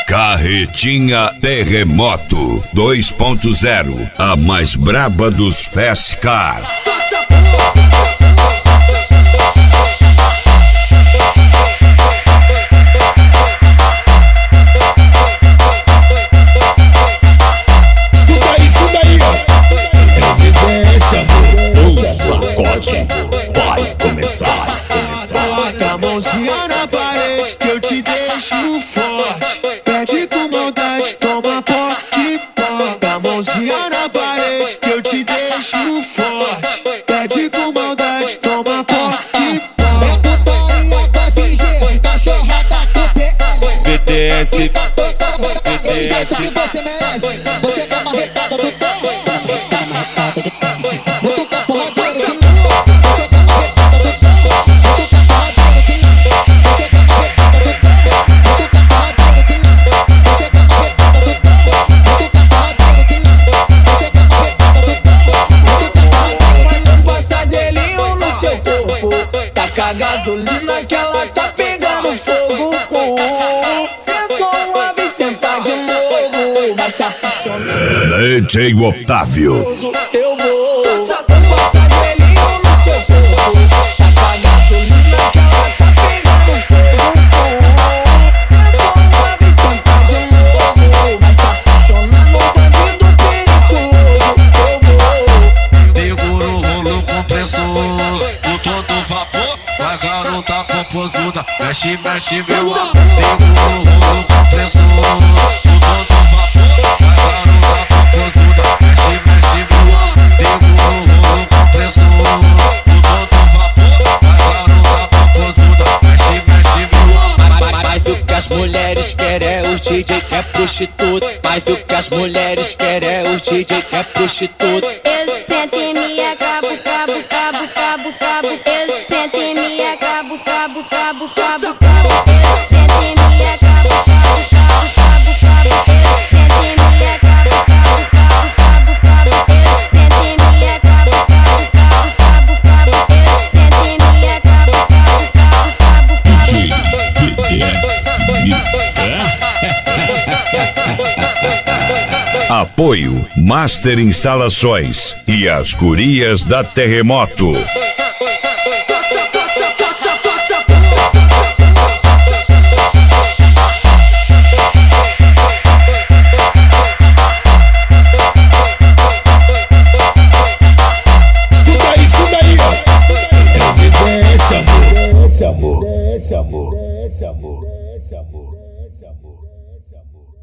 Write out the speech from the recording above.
Carretinha Terremoto 2.0, a mais braba dos Fast Car. Escuta aí, evidência, O sacode vai começar. bota a mãozinha na parede que eu te deixo forte. Pede com maldade, toma poque, bota a mãozinha na parede que eu te deixo forte. Pede com maldade, toma poque, É putaria da FG, cachorrada do PL. BTS, Daquele jeito que você merece. Você é a marretada do pé. Muito caporradeiro de novo. Você é a marretada do pé. Muito caporradeiro de novo. Você é a marretada do pé. Muito caporradeiro de novo. Você é a marretada do pé. Muito caporradeiro de novo. Você é a marretada do pé. Muito caporradeiro de novo. Passa gelinho no seu corpo, taca gasolina que ela tá pegando fogo. Sentou uma vez, senta de novo, vai se apaixonar. DJ Otávio. Eu vou. Passa gelinho no seu corpo, taca gasolina que ela tá pegando fogo. Sentou uma vez, senta de novo, vai se apaixonar no bandido periculoso. Eu vou. Segura o rolo compressor, com todo vapor, a garota popozuda, mexe, mexe meu amor. Segura o rolo compressor, com todo vapor, a garota popozuda, mexe, mexe meu amor. Segura o rolo compressor, com todo vapor, a garota popozuda, mexe, mexe meu amor. mais do que as mulheres querem é os DJ que é prostituta. Mais do que as mulheres querem é os DJ que é prostituta. Eu sento em minha cabo. Eu sento em minha cabo. Eu sento em minha cabo. Eu sento em minha cabo. Eu sento em minha cabo. Eu sento em minha cabo. DJ BTS Mix. Apoio Master Instalações e as Gurias da Terremoto. escuta aí, evidência, amor.